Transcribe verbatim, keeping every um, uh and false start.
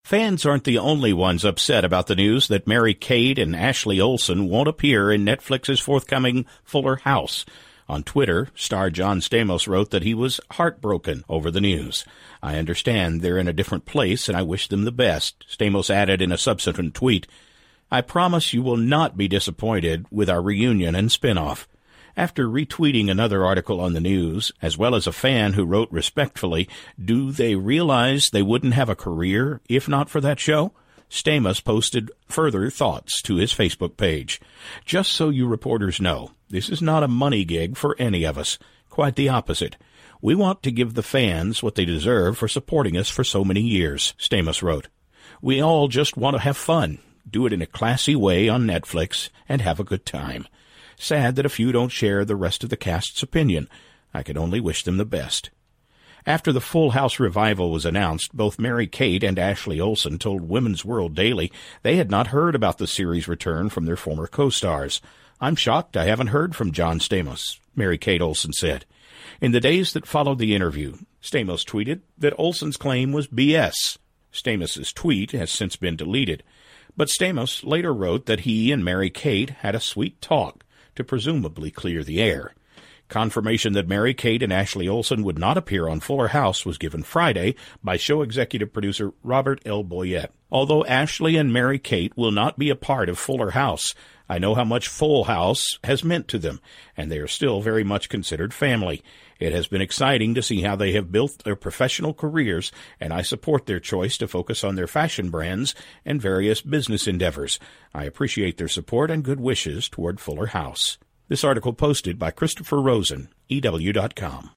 Fans aren't the only ones upset about the news that Mary-Kate and Ashley Olsen won't appear in Netflix's forthcoming Fuller House. On Twitter, star John Stamos wrote that he was heartbroken over the news. I understand they're in a different place, and I wish them the best. Stamos added in a subsequent tweet, I promise you will not be disappointed with our reunion and spinoff. After retweeting another article on the news, as well as a fan who wrote respectfully, do they realize they wouldn't have a career if not for that show? Stamos posted further thoughts to his Facebook page. Just so you reporters know, this is not a money gig for any of us. Quite the opposite. We want to give the fans what they deserve for supporting us for so many years, Stamos wrote. We all just want to have fun, do it in a classy way on Netflix, and have a good time. Sad that a few don't share the rest of the cast's opinion. I can only wish them the best. After the Full House revival was announced, both Mary-Kate and Ashley Olsen told Women's World Daily they had not heard about the series' return from their former co-stars. I'm shocked I haven't heard from John Stamos, Mary-Kate Olsen said. In the days that followed the interview, Stamos tweeted that Olsen's claim was B S. Stamos' tweet has since been deleted. But Stamos later wrote that he and Mary-Kate had a sweet talk to presumably clear the air. Confirmation that Mary-Kate and Ashley Olsen would not appear on Fuller House was given Friday by show executive producer Robert L. Boyette. Although Ashley and Mary-Kate will not be a part of Fuller House, I know how much Full House has meant to them, and they are still very much considered family. It has been exciting to see how they have built their professional careers, and I support their choice to focus on their fashion brands and various business endeavors. I appreciate their support and good wishes toward Fuller House. This article posted by Christopher Rosen, E W dot com.